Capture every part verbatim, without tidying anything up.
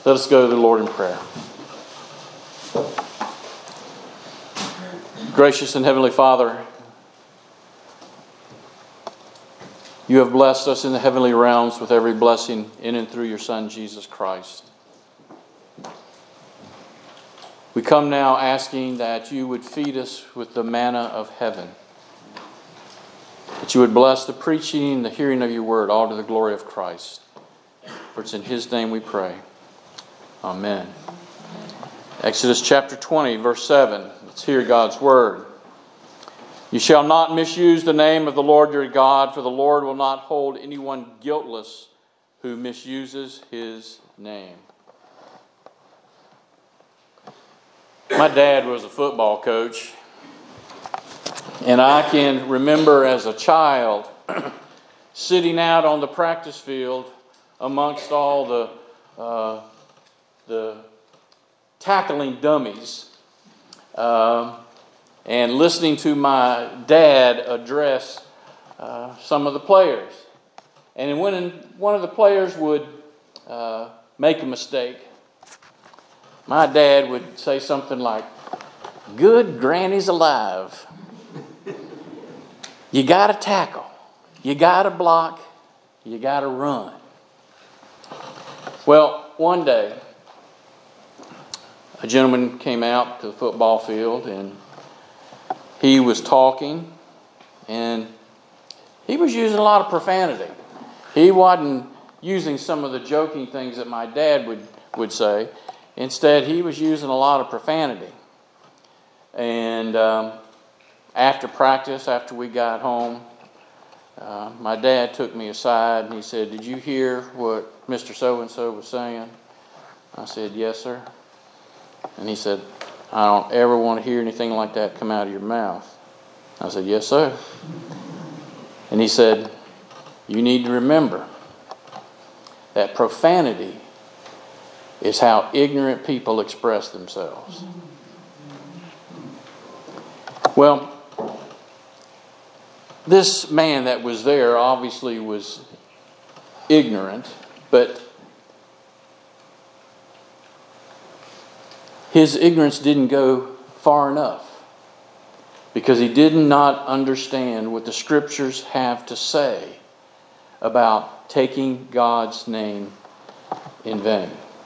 Let us go to the Lord in prayer. Gracious and Heavenly Father, You have blessed us in the heavenly realms with every blessing in and through Your Son, Jesus Christ. We come now asking that You would feed us with the manna of heaven, that You would bless the preaching and the hearing of Your word, all to the glory of Christ. For it's in His name we pray. Amen. Exodus chapter twenty, verse seven. Let's hear God's word. You shall not misuse the name of the Lord your God, for the Lord will not hold anyone guiltless who misuses His name. My dad was a football coach, and I can remember as a child sitting out on the practice field amongst all the uh, the tackling dummies, uh, and listening to my dad address uh, some of the players. And when one of the players would uh, make a mistake, my dad would say something like, "Good granny's alive. You got to tackle. You got to block. You got to run." Well, one day, a gentleman came out to the football field and he was talking and he was using a lot of profanity. He wasn't using some of the joking things that my dad would, would say. Instead, he was using a lot of profanity. And um, after practice, after we got home, uh, my dad took me aside and he said, "Did you hear what Mister So-and-so was saying?" I said, "Yes, sir." And he said, "I don't ever want to hear anything like that come out of your mouth." I said, "Yes, sir." And he said, "You need to remember that profanity is how ignorant people express themselves." Well, this man that was there obviously was ignorant, but his ignorance didn't go far enough because he did not understand what the Scriptures have to say about taking God's name in vain.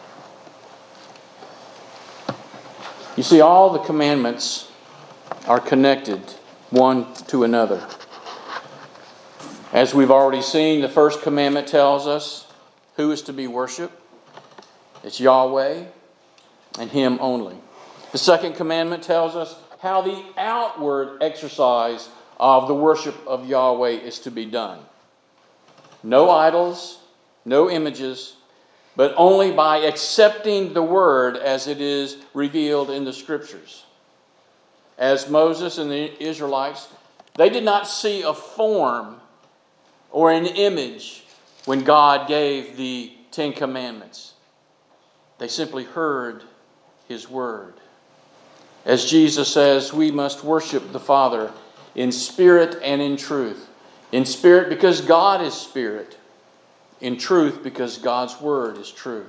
You see, all the commandments are connected one to another. As we've already seen, the first commandment tells us who is to be worshipped. It's Yahweh and Him only. The second commandment tells us how the outward exercise of the worship of Yahweh is to be done. No idols, no images, but only by accepting the Word as it is revealed in the Scriptures. As Moses and the Israelites, they did not see a form or an image when God gave the Ten Commandments. They simply heard His Word. As Jesus says, we must worship the Father in spirit and in truth. In spirit because God is spirit. In truth because God's Word is true.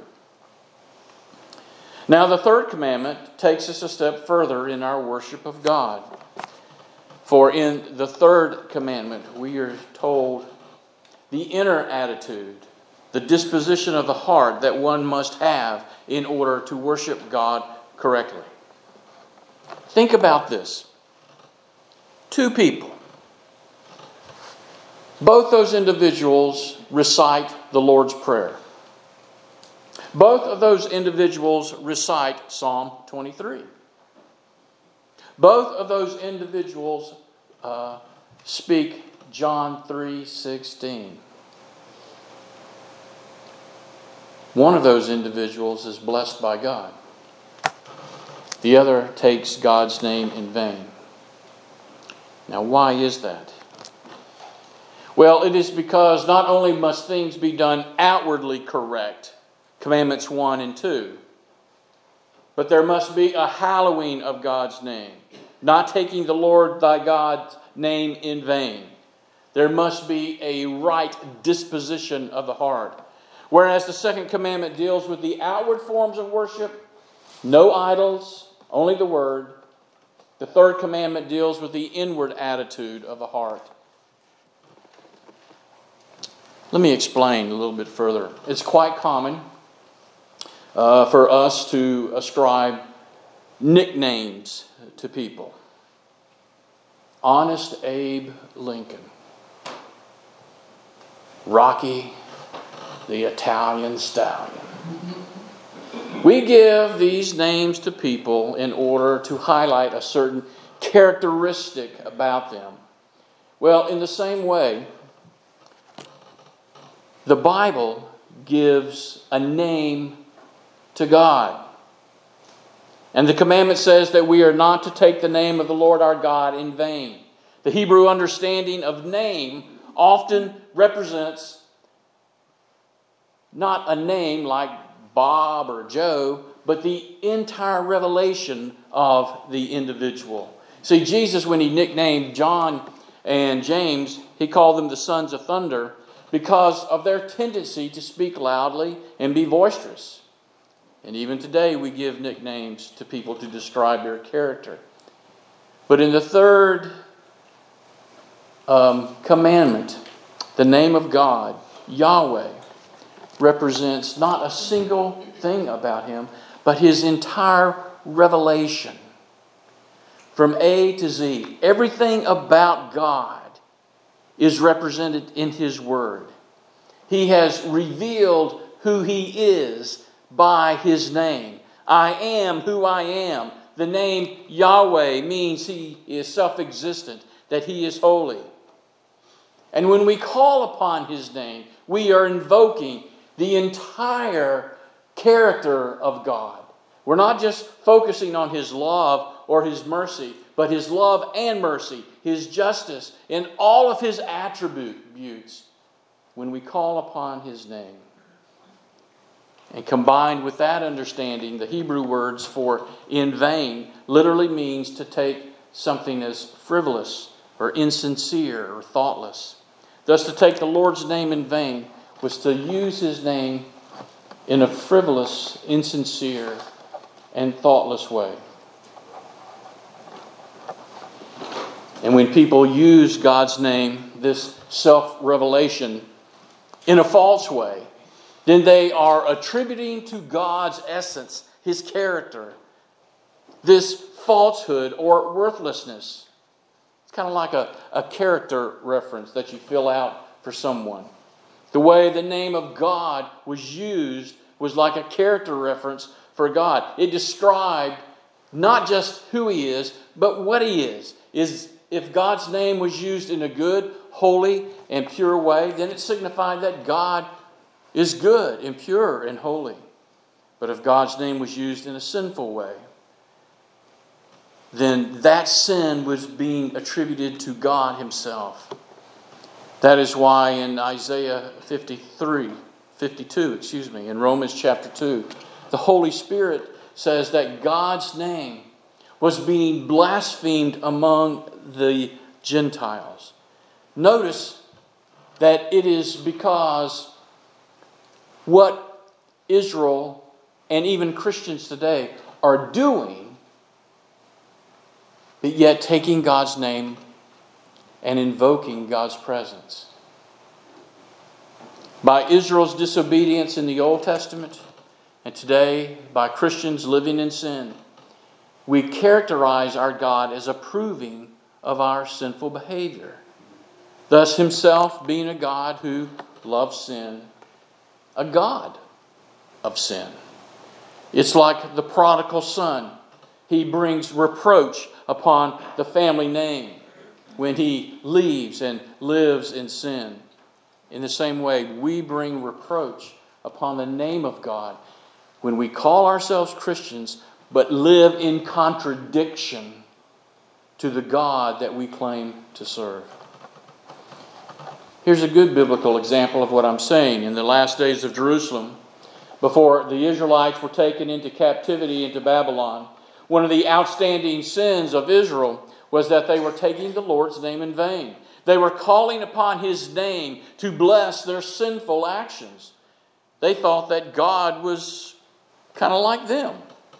Now the third commandment takes us a step further in our worship of God. For in the third commandment we are told the inner attitude, the disposition of the heart that one must have in order to worship God correctly. Think about this. Two people. Both those individuals recite the Lord's Prayer. Both of those individuals recite Psalm twenty-three. Both of those individuals uh, speak John three sixteen. One of those individuals is blessed by God. The other takes God's name in vain. Now, why is that? Well, it is because not only must things be done outwardly correct, Commandments one and two, but there must be a hallowing of God's name, not taking the Lord thy God's name in vain. There must be a right disposition of the heart. Whereas the second commandment deals with the outward forms of worship, no idols, only the Word. The third commandment deals with the inward attitude of the heart. Let me explain a little bit further. It's quite common uh, for us to ascribe nicknames to people. Honest Abe Lincoln. Rocky the Italian Stallion. We give these names to people in order to highlight a certain characteristic about them. Well, in the same way, the Bible gives a name to God. And the commandment says that we are not to take the name of the Lord our God in vain. The Hebrew understanding of name often represents not a name like Bob or Joe, but the entire revelation of the individual. See, Jesus, when he nicknamed John and James, he called them the sons of thunder because of their tendency to speak loudly and be boisterous. And even today we give nicknames to people to describe their character. But in the third um, commandment, the name of God, Yahweh, represents not a single thing about Him, but His entire revelation. From A to Z, everything about God is represented in His Word. He has revealed who He is by His name. I am who I am. The name Yahweh means He is self-existent, that He is holy. And when we call upon His name, we are invoking the entire character of God. We're not just focusing on His love or His mercy, but His love and mercy, His justice, and all of His attributes when we call upon His name. And combined with that understanding, the Hebrew words for in vain literally means to take something as frivolous or insincere or thoughtless. Thus, to take the Lord's name in vain was to use His name in a frivolous, insincere, and thoughtless way. And when people use God's name, this self-revelation, in a false way, then they are attributing to God's essence, His character, this falsehood or worthlessness. It's kind of like a, a character reference that you fill out for someone. The way the name of God was used was like a character reference for God. It described not just who He is, but what He is. Is if God's name was used in a good, holy, and pure way, then it signified that God is good and pure and holy. But if God's name was used in a sinful way, then that sin was being attributed to God Himself. That is why in Isaiah fifty-three, fifty-two, excuse me, in Romans chapter two, the Holy Spirit says that God's name was being blasphemed among the Gentiles. Notice that it is because what Israel and even Christians today are doing, but yet taking God's name and invoking God's presence. By Israel's disobedience in the Old Testament, and today by Christians living in sin, we characterize our God as approving of our sinful behavior. Thus Himself being a God who loves sin, a God of sin. It's like the prodigal son. He brings reproach upon the family name when he leaves and lives in sin. In the same way, we bring reproach upon the name of God when we call ourselves Christians but live in contradiction to the God that we claim to serve. Here's a good biblical example of what I'm saying. In the last days of Jerusalem, before the Israelites were taken into captivity into Babylon, one of the outstanding sins of Israel was that they were taking the Lord's name in vain. They were calling upon His name to bless their sinful actions. they thought that God was kind of like them.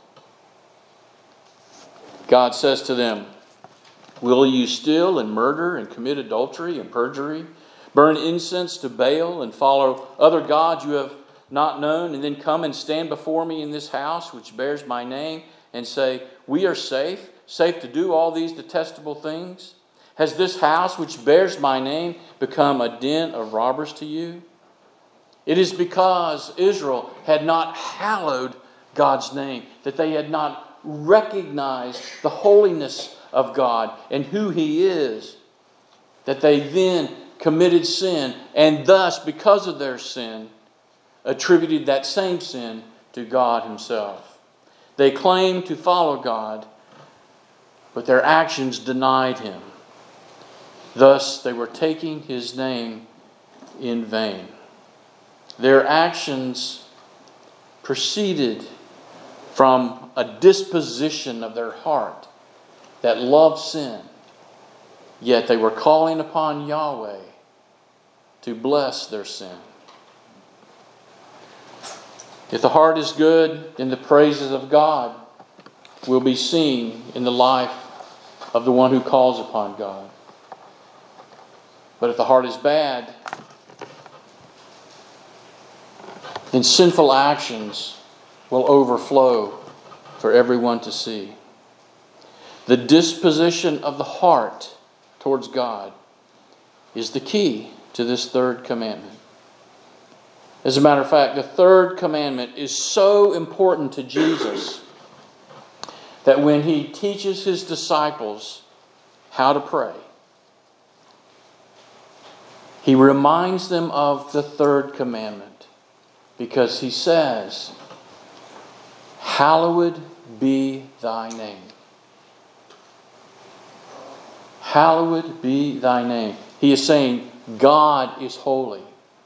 God says to them, will you steal and murder and commit adultery and perjury, burn incense to Baal and follow other gods you have not known, and then come and stand before me in this house which bears my name and say, we are safe, safe to do all these detestable things? Has this house which bears my name become a den of robbers to you? It is because Israel had not hallowed God's name, that they had not recognized the holiness of God and who He is, that they then committed sin, and thus, because of their sin, attributed that same sin to God Himself. They claimed to follow God, but their actions denied Him. Thus, they were taking His name in vain. Their actions proceeded from a disposition of their heart that loved sin, yet they were calling upon Yahweh to bless their sin. If the heart is good, then the praises of God will be seen in the life of the one who calls upon God. But if the heart is bad, then sinful actions will overflow for everyone to see. The disposition of the heart towards God is the key to this third commandment. As a matter of fact, the third commandment is so important to Jesus that when He teaches His disciples how to pray, He reminds them of the third commandment, because He says, hallowed be thy name. Hallowed be thy name. He is saying, God is holy.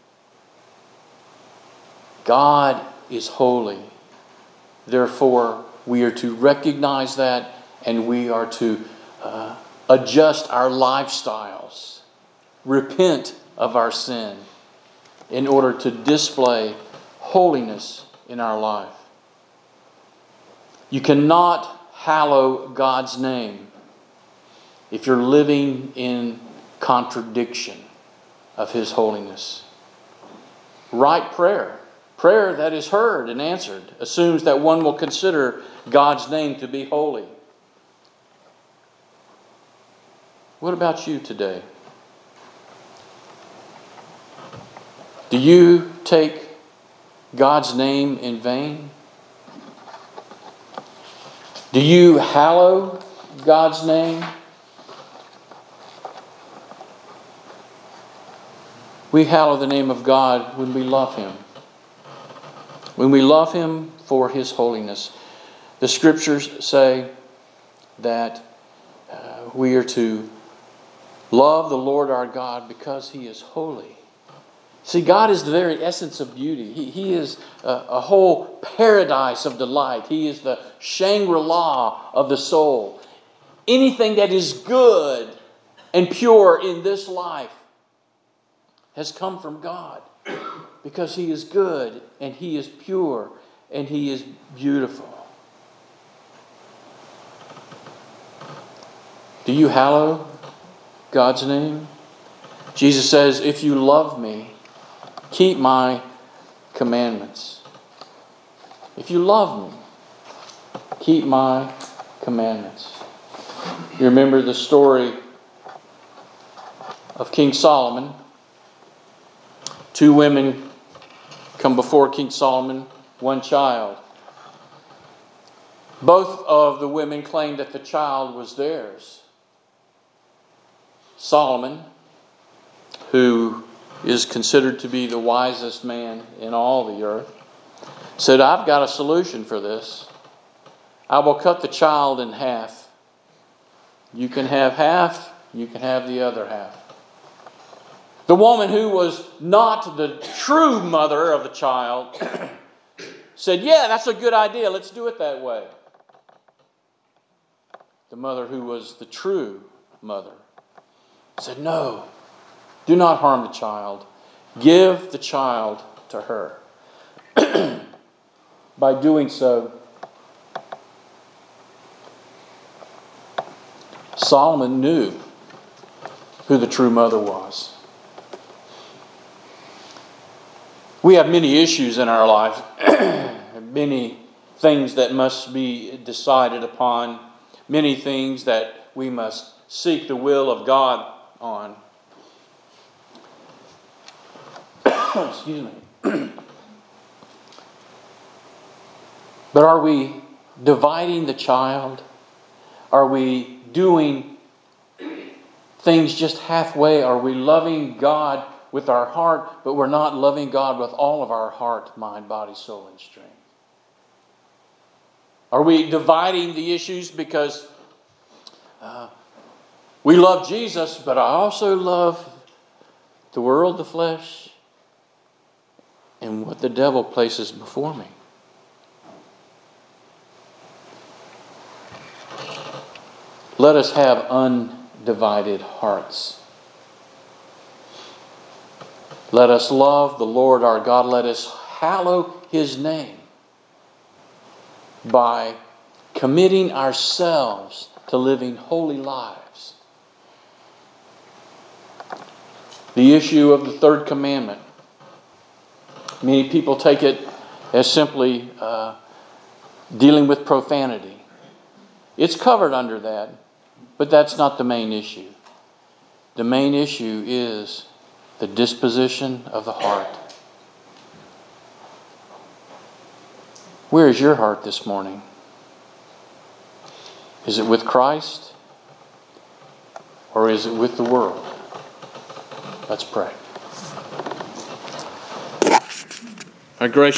God is holy. Therefore, we are to recognize that, and we are to uh, adjust our lifestyles, repent of our sin, in order to display holiness in our life. You cannot hallow God's name if you're living in contradiction of His holiness. Right prayer, prayer that is heard and answered, assumes that one will consider God's name to be holy. What about you today? Do you take God's name in vain? Do you hallow God's name? We hallow the name of God when we love Him. When we love Him for His holiness. The Scriptures say that uh, we are to love the Lord our God because He is holy. See, God is the very essence of beauty. He, he is a, a whole paradise of delight. He is the Shangri-La of the soul. Anything that is good and pure in this life has come from God, because He is good and He is pure and He is beautiful. Do you hallow God's name? Jesus says, if you love me, keep my commandments. If you love me, keep my commandments. You remember the story of King Solomon. Two women come before King Solomon, one child. Both of the women claimed that the child was theirs. Solomon, who is considered to be the wisest man in all the earth, said, I've got a solution for this. I will cut the child in half. You can have half, you can have the other half. The woman who was not the true mother of the child said, yeah, that's a good idea. Let's do it that way. The mother who was the true mother said, no, do not harm the child. Give the child to her. by doing so, Solomon knew who the true mother was. We have many issues in our life, many things that must be decided upon, many things that we must seek the will of God on. Excuse me. But are we dividing the child? Are we doing things just halfway? Are we loving God with our heart, but we're not loving God with all of our heart, mind, body, soul, and strength? Are we dividing the issues because uh, we love Jesus, but I also love the world, the flesh, and what the devil places before me? Let us have undivided hearts. Let us love the Lord our God. Let us hallow His name by committing ourselves to living holy lives. The issue of the third commandment. Many people take it as simply uh, dealing with profanity. It's covered under that, but that's not the main issue. The main issue is the disposition of the heart. Where is your heart this morning? Is it with Christ? Or is it with the world? Let's pray. Our gracious